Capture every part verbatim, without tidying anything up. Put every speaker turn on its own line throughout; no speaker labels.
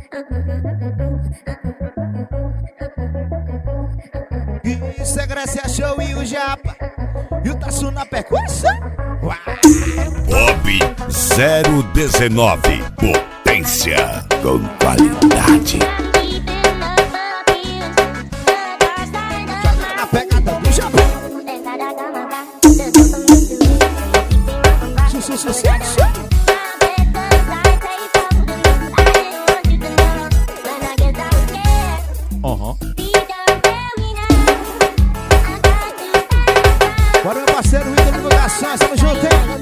Isso é Gracia Show e o Japa e o Tassu na percussão.
Bob zero dezenove, potência com qualidade.
Joga na pegada do Japa. Su, su, su, su. Uhum. Bora, meu parceiro, Rita Divulgações, tamo junto, hein?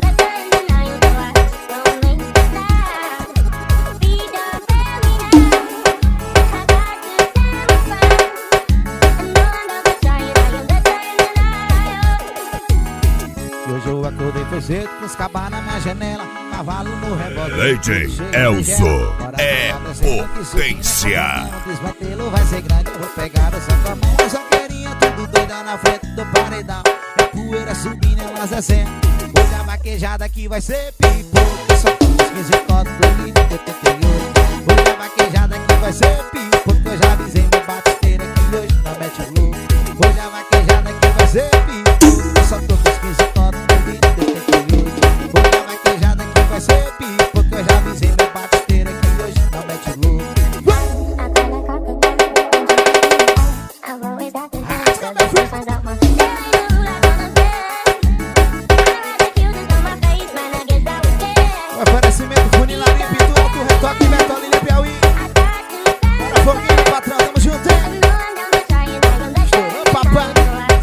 E hoje eu acordei fecheiro com os cabas na minha janela, cavalo no rebote.
Lady Elzo é potência.
Desmantelo vai ser grande, eu vou pegar o seu com a mão. Eu só queria tudo doida na frente do paredão. E a poeira subindo, elas descendo. Hoje a vaquejada aqui vai ser pipoco. Eu só tô nos quinze cotos do lindo de oitenta e oito. Hoje a vaquejada aqui vai ser pipoco. Eu já avisei meu batisteiro aqui hoje não mete o louco. Hoje a vaquejada aqui vai ser pipoco. Eu só tô nos quinze cotos do lindo de oitenta e oito. Hoje a vaquejada aqui vai ser pipoco. Eu já avisei meu batisteiro aqui hoje não mete o louco. O oferecimento Funilaria, Pintura, do Retoque, Bertolina, Piauí. Bora, foguinho, patrão, tamo junto, hein? Estourou, papai.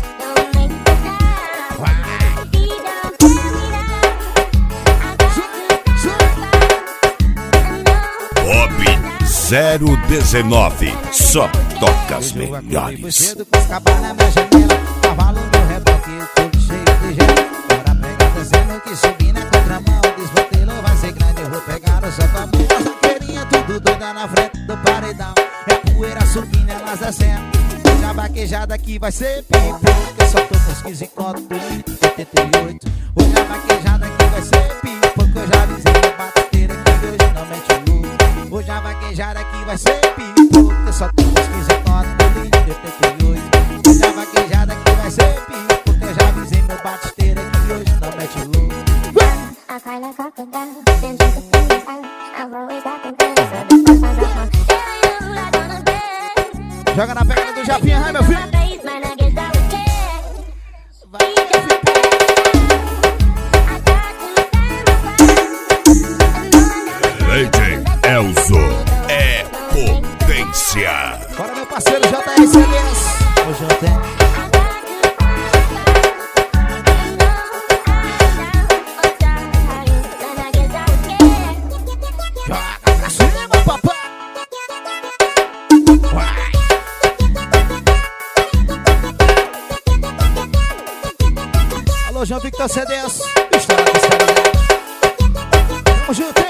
Bob zero dezenove, só toca as melhores.
Cedo com os cabas na minha janela, cavalo no reboque, tudo cheio de gelo. Bora pegar descendo que subir na contramão. Desmantelo vai ser grande, eu vou pegar o seu com a mão. As vaqueirinhas tudo doida na frente do paredão. É a poeira subindo, elas descendo. Hoje a vaquejada aqui vai ser pipoco. Eu só tô com os quinze contos do oitenta e oito. Hoje a vaquejada aqui vai ser pipoco. Eu já avisei meu batedeira aqui hoje não mete o louco. Hoje a vaquejada aqui vai ser pipoco. Eu só tô com os quinze contos do oitenta e oito. Hoje a vaquejada aqui vai ser pipoco. Eu já avisei meu batedeira aqui hoje não mete o louco. Joga na pegada do Japinha, ai meu filho.
Lady Elzo é potência.
Bora, meu parceiro J R C S. Hoje eu tenho. Joga pra cima, papai. Vai. Alô, João Victor C D S. Estoura desse cara. Tamo junto, hein?